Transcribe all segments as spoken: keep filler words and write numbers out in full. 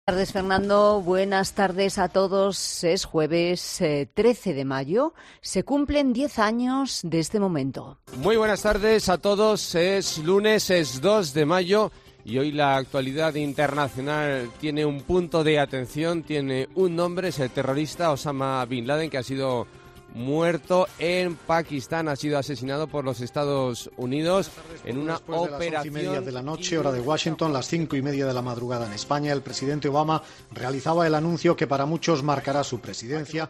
Buenas tardes, Fernando. Buenas tardes a todos. Es jueves eh, trece de mayo. Se cumplen diez años de este momento. Muy buenas tardes a todos. Es lunes, es dos de mayo y hoy la actualidad internacional tiene un punto de atención, tiene un nombre, es el terrorista Osama Bin Laden, que ha sido muerto en Pakistán, ha sido asesinado por los Estados Unidos en una Después de operación. las once y media de la noche, hora de Washington, las cinco y media de la madrugada en España, el presidente Obama realizaba el anuncio que para muchos marcará su presidencia.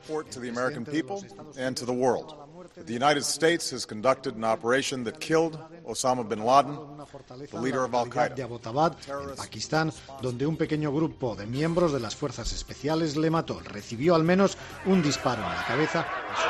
The United States has conducted an operation that killed Osama bin Laden, the leader of Al-Qaeda. De Abbottabad, en Pakistán, donde un pequeño grupo de miembros de las fuerzas especiales le mató. Recibió al menos un disparo en la cabeza.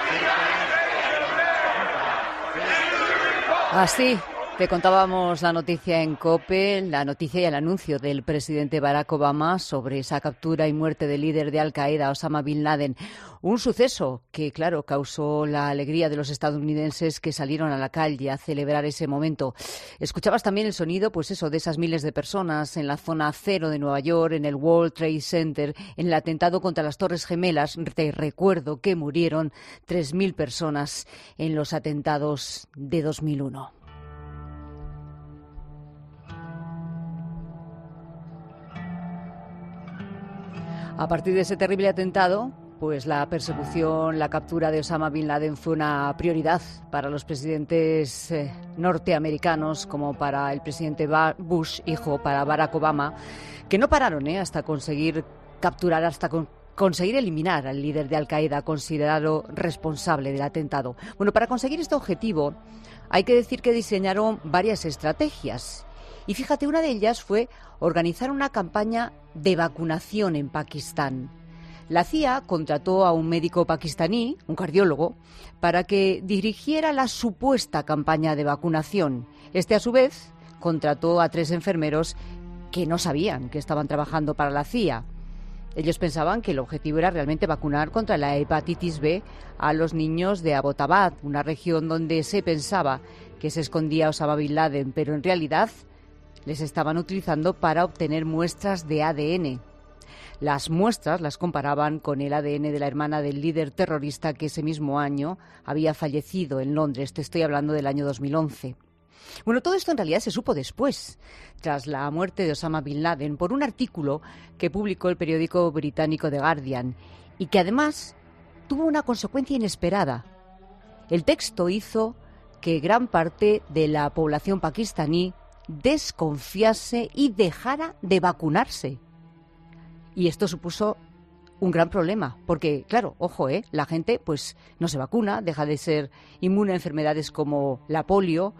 Así te contábamos la noticia en COPE, la noticia y el anuncio del presidente Barack Obama sobre esa captura y muerte del líder de Al-Qaeda, Osama Bin Laden. Un suceso que, claro, causó la alegría de los estadounidenses que salieron a la calle a celebrar ese momento. Escuchabas también el sonido, pues eso, de esas miles de personas en la zona cero de Nueva York, en el World Trade Center, en el atentado contra las Torres Gemelas. Te recuerdo que murieron tres mil personas en los atentados de dos mil uno. A partir de ese terrible atentado, pues la persecución, la captura de Osama Bin Laden fue una prioridad para los presidentes eh, norteamericanos, como para el presidente Bush, hijo, para Barack Obama, que no pararon eh, hasta conseguir capturar, hasta con, conseguir eliminar al líder de Al-Qaeda, considerado responsable del atentado. Bueno, para conseguir este objetivo hay que decir que diseñaron varias estrategias. Y fíjate, una de ellas fue organizar una campaña de vacunación en Pakistán. La C I A contrató a un médico pakistaní, un cardiólogo, para que dirigiera la supuesta campaña de vacunación. Este, a su vez, contrató a tres enfermeros que no sabían que estaban trabajando para la C I A. Ellos pensaban que el objetivo era realmente vacunar contra la hepatitis B a los niños de Abbottabad, una región donde se pensaba que se escondía Osama Bin Laden, pero en realidad les estaban utilizando para obtener muestras de A D N. Las muestras las comparaban con el A D N de la hermana del líder terrorista que ese mismo año había fallecido en Londres. Te estoy hablando del año dos mil once. Bueno, todo esto en realidad se supo después, tras la muerte de Osama Bin Laden, por un artículo que publicó el periódico británico The Guardian y que además tuvo una consecuencia inesperada. El texto hizo que gran parte de la población pakistaní desconfiase y dejara de vacunarse. Y esto supuso un gran problema, porque, claro, ojo, ¿eh? la gente pues no se vacuna, deja de ser inmune a enfermedades como la polio,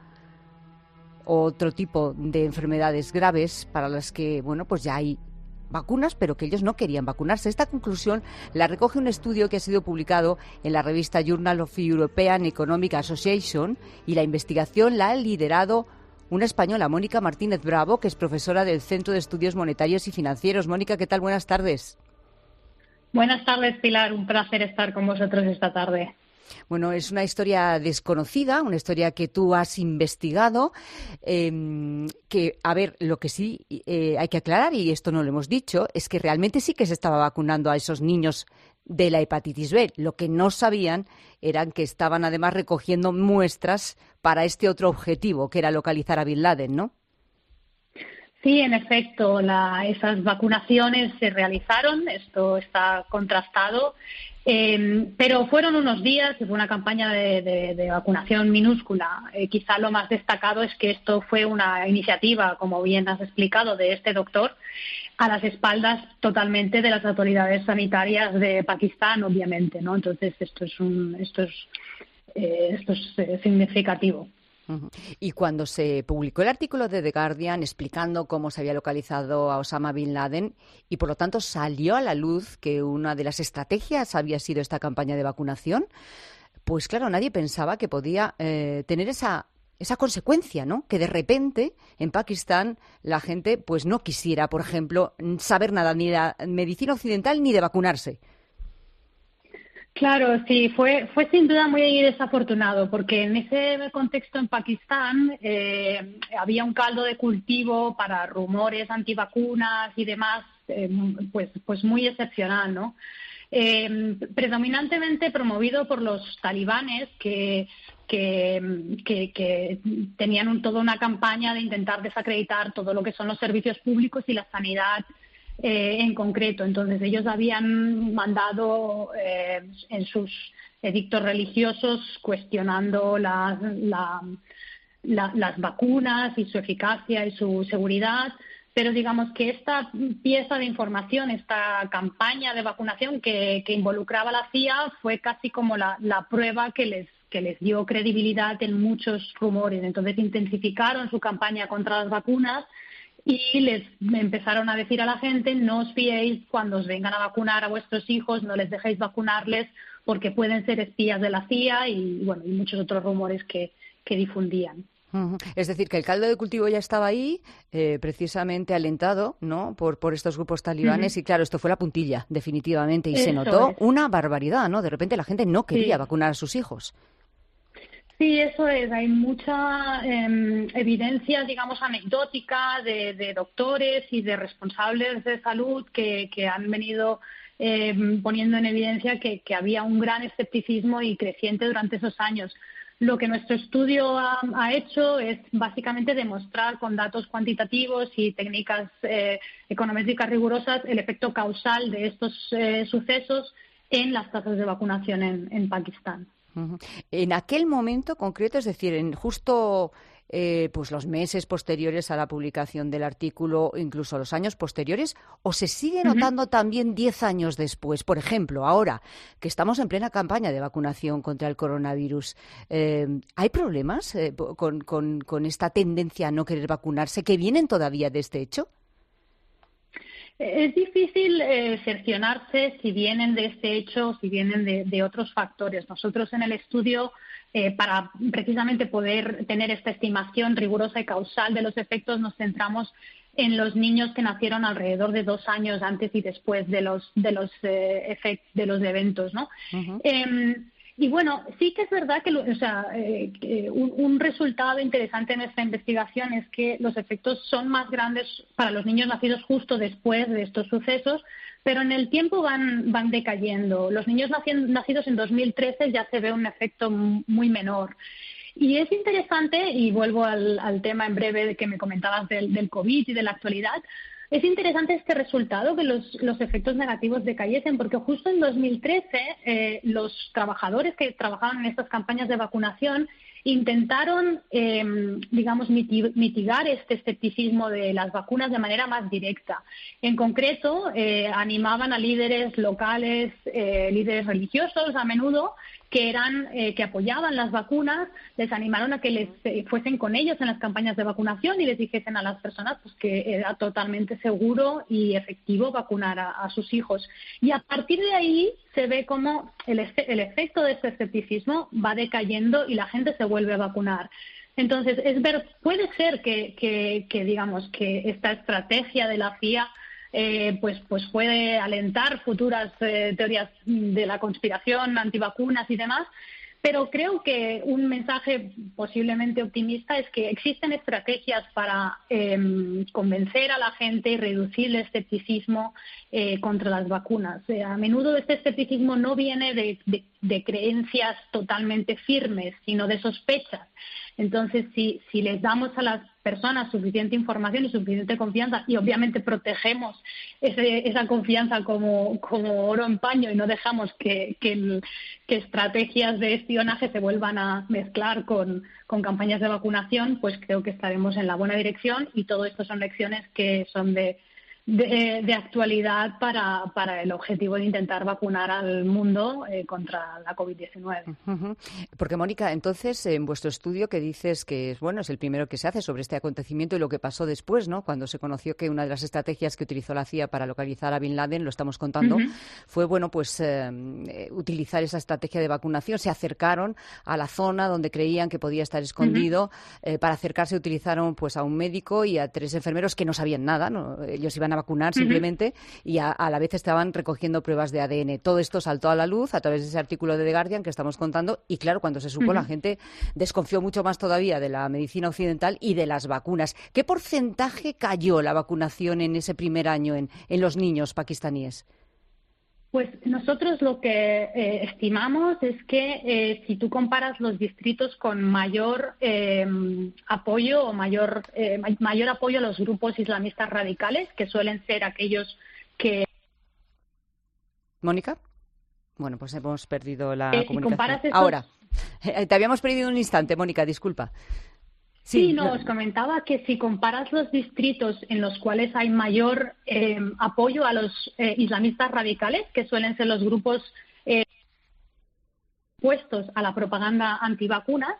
otro tipo de enfermedades graves para las que, bueno, pues ya hay vacunas, pero que ellos no querían vacunarse. Esta conclusión la recoge un estudio que ha sido publicado en la revista Journal of European Economic Association, y la investigación la ha liderado una española, Mónica Martínez Bravo, que es profesora del Centro de Estudios Monetarios y Financieros. Mónica, ¿qué tal? Buenas tardes. Buenas tardes, Pilar. Un placer estar con vosotros esta tarde. Bueno, es una historia desconocida, una historia que tú has investigado, eh, que, a ver, lo que sí eh, hay que aclarar, y esto no lo hemos dicho, es que realmente sí que se estaba vacunando a esos niños de la hepatitis B. Lo que no sabían era que estaban además recogiendo muestras para este otro objetivo, que era localizar a Bin Laden, ¿no? Sí, en efecto, la, esas vacunaciones se realizaron, esto está contrastado, eh, pero fueron unos días, fue una campaña de, de, de vacunación minúscula. Eh, quizá lo más destacado es que esto fue una iniciativa, como bien has explicado, de este doctor, a las espaldas totalmente de las autoridades sanitarias de Pakistán, obviamente, ¿no? Entonces esto es un, esto es, eh, esto es eh, significativo. Y cuando se publicó el artículo de The Guardian explicando cómo se había localizado a Osama Bin Laden, y por lo tanto salió a la luz que una de las estrategias había sido esta campaña de vacunación, pues claro, nadie pensaba que podía eh, tener esa esa consecuencia, ¿no? Que de repente en Pakistán la gente pues no quisiera, por ejemplo, saber nada ni de la medicina occidental ni de vacunarse. Claro, sí, fue fue sin duda muy desafortunado, porque en ese contexto en Pakistán eh, había un caldo de cultivo para rumores antivacunas y demás eh, pues, pues muy excepcional, ¿no? Eh, predominantemente promovido por los talibanes que, que, que, que tenían un, toda una campaña de intentar desacreditar todo lo que son los servicios públicos y la sanidad eh, en concreto. Entonces ellos habían mandado eh, en sus edictos religiosos cuestionando la, la, la, las vacunas y su eficacia y su seguridad. Pero digamos que esta pieza de información, esta campaña de vacunación que, que involucraba a la C I A fue casi como la, la prueba que les, que les dio credibilidad en muchos rumores. Entonces intensificaron su campaña contra las vacunas y les empezaron a decir a la gente: no os fiéis cuando os vengan a vacunar a vuestros hijos, no les dejéis vacunarles porque pueden ser espías de la C I A y, bueno, y muchos otros rumores que, que difundían. Es decir, que el caldo de cultivo ya estaba ahí, eh, precisamente alentado, ¿no?, por, por estos grupos talibanes. Uh-huh. Y claro, esto fue la puntilla, definitivamente, y Eso se notó es. una barbaridad, ¿no? De repente la gente no quería sí. vacunar a sus hijos. Sí, eso es. Hay mucha eh, evidencia, digamos, anecdótica de, de doctores y de responsables de salud que, que han venido eh, poniendo en evidencia que, que había un gran escepticismo y creciente durante esos años. Lo que nuestro estudio ha, ha hecho es básicamente demostrar con datos cuantitativos y técnicas eh, econométricas rigurosas el efecto causal de estos eh, sucesos en las tasas de vacunación en, en Pakistán. Uh-huh. En aquel momento concreto, es decir, en justo eh, pues los meses posteriores a la publicación del artículo, incluso los años posteriores, ¿o se sigue notando uh-huh. también diez años después? Por ejemplo, ahora que estamos en plena campaña de vacunación contra el coronavirus, eh, ¿hay problemas eh, con, con, con esta tendencia a no querer vacunarse que vienen todavía de este hecho? Es difícil eh, cerciorarse si vienen de este hecho o si vienen de, de otros factores. Nosotros en el estudio, eh, para precisamente poder tener esta estimación rigurosa y causal de los efectos, nos centramos en los niños que nacieron alrededor de dos años antes y después de los de los eh, efectos de los eventos, ¿no? Uh-huh. Eh, Y bueno, sí que es verdad que, o sea, eh, que un, un resultado interesante en esta investigación es que los efectos son más grandes para los niños nacidos justo después de estos sucesos, pero en el tiempo van, van decayendo. Los niños nacien, nacidos en dos mil trece ya se ve un efecto muy menor. Y es interesante, y vuelvo al, al tema en breve que me comentabas del, del COVID y de la actualidad. Es interesante este resultado, que los, los efectos negativos decayesen, porque justo en dos mil trece eh, los trabajadores que trabajaban en estas campañas de vacunación intentaron, eh, digamos, mitigar este escepticismo de las vacunas de manera más directa. En concreto, eh, animaban a líderes locales, eh, líderes religiosos a menudo, que eran eh, que apoyaban las vacunas, les animaron a que les eh, fuesen con ellos en las campañas de vacunación y les dijesen a las personas pues que era totalmente seguro y efectivo vacunar a, a sus hijos. Y a partir de ahí se ve cómo el, el efecto de este escepticismo va decayendo y la gente se vuelve a vacunar. Entonces, es ver, puede ser que, que, que digamos que esta estrategia de la C I A Eh, pues, pues puede alentar futuras eh, teorías de la conspiración, antivacunas y demás, pero creo que un mensaje posiblemente optimista es que existen estrategias para eh, convencer a la gente y reducir el escepticismo eh, contra las vacunas. Eh, a menudo este escepticismo no viene de, de, de creencias totalmente firmes, sino de sospechas. Entonces, si, si les damos a las personas suficiente información y suficiente confianza y obviamente protegemos ese, esa confianza como, como oro en paño y no dejamos que, que, el, que estrategias de espionaje se vuelvan a mezclar con, con campañas de vacunación, pues creo que estaremos en la buena dirección y todo esto son lecciones que son de De, de actualidad para, para el objetivo de intentar vacunar al mundo eh, contra la COVID diecinueve. Uh-huh. Porque, Mónica, entonces, en vuestro estudio que dices que es bueno es el primero que se hace sobre este acontecimiento y lo que pasó después, ¿no? Cuando se conoció que una de las estrategias que utilizó la C I A para localizar a Bin Laden, lo estamos contando, uh-huh. fue, bueno, pues eh, utilizar esa estrategia de vacunación. Se acercaron a la zona donde creían que podía estar escondido. Uh-huh. Eh, para acercarse utilizaron pues a un médico y a tres enfermeros que no sabían nada, ¿no? Ellos iban a vacunar simplemente, uh-huh. y a, a la vez estaban recogiendo pruebas de A D N. Todo esto saltó a la luz a través de ese artículo de The Guardian que estamos contando y claro, cuando se supo uh-huh. la gente desconfió mucho más todavía de la medicina occidental y de las vacunas. ¿Qué porcentaje cayó la vacunación en ese primer año en, en los niños pakistaníes? Pues nosotros lo que eh, estimamos es que eh, si tú comparas los distritos con mayor eh, apoyo o mayor eh, mayor apoyo a los grupos islamistas radicales, que suelen ser aquellos que... ¿Mónica? Bueno, pues hemos perdido la eh, comunicación. Si estos... Ahora, te habíamos perdido un instante, Mónica, disculpa. Sí, sí, no, os comentaba que si comparas los distritos en los cuales hay mayor eh, apoyo a los eh, islamistas radicales, que suelen ser los grupos eh, opuestos a la propaganda antivacunas.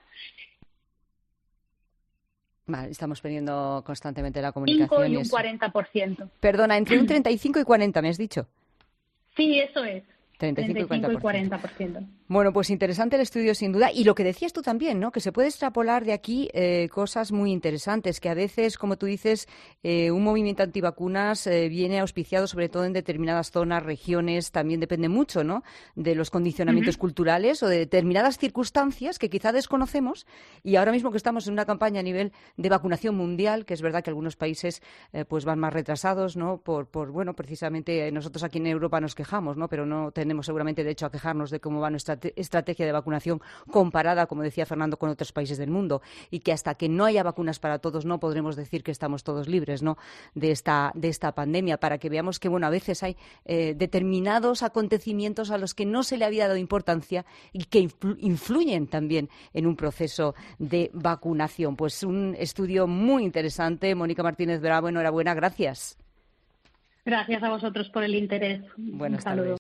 Vale, estamos perdiendo constantemente la comunicación. cinco y un cuarenta por ciento. Perdona, entre un treinta y cinco y cuarenta, ¿me has dicho? Sí, eso es. treinta y cinco y cuarenta por ciento. Bueno, pues interesante el estudio sin duda. Y lo que decías tú también, ¿no? Que se puede extrapolar de aquí eh, cosas muy interesantes, que a veces, como tú dices, eh, un movimiento antivacunas eh, viene auspiciado sobre todo en determinadas zonas, regiones, también depende mucho, ¿no? De los condicionamientos uh-huh. culturales o de determinadas circunstancias que quizá desconocemos. Y ahora mismo que estamos en una campaña a nivel de vacunación mundial, que es verdad que algunos países eh, pues van más retrasados, ¿no? Por, por bueno, precisamente eh, nosotros aquí en Europa nos quejamos, ¿no? Pero no tenemos seguramente derecho a quejarnos de cómo va nuestra estrategia de vacunación comparada, como decía Fernando, con otros países del mundo, y que hasta que no haya vacunas para todos no podremos decir que estamos todos libres, ¿no? de esta de esta pandemia, para que veamos que bueno, a veces hay eh, determinados acontecimientos a los que no se le había dado importancia y que influ- influyen también en un proceso de vacunación. Pues un estudio muy interesante. Mónica Martínez Bravo, enhorabuena, gracias. Gracias a vosotros por el interés. Buenas Un saludo. tardes.